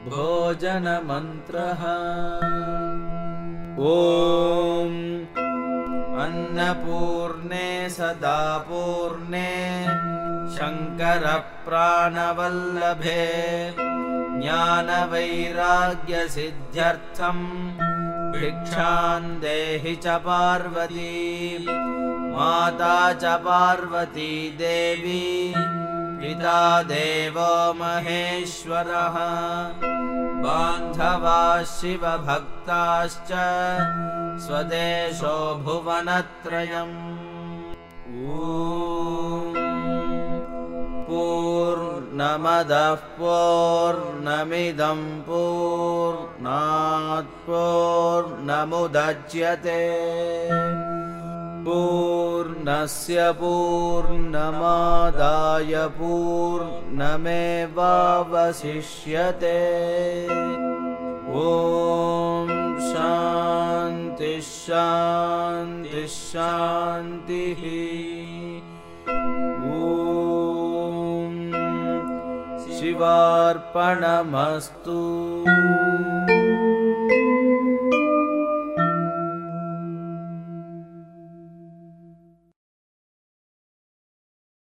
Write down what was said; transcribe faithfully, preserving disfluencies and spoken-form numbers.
भोजनमन्त्रः। ॐ अन्नपूर्णे सदापूर्णे शङ्करप्राणवल्लभे ज्ञानवैराग्यसिद्ध्यर्थं भिक्षां देहि च पार्वती। माता च पार्वती देवी पिता देवो महेश्वरः। बान्धवा शिवभक्ताश्च स्वदेशो भुवनत्रयम्। ॐ पूर्णमदः पूर्णमिदं पूर्णात् पूर्णमुदच्यते पूर्णस्य पूर्णमादाय पूर्णमेवावशिष्यते। ॐ शान्ति शान्ति शान्तिः। ॐ शिवार्पणमस्तु।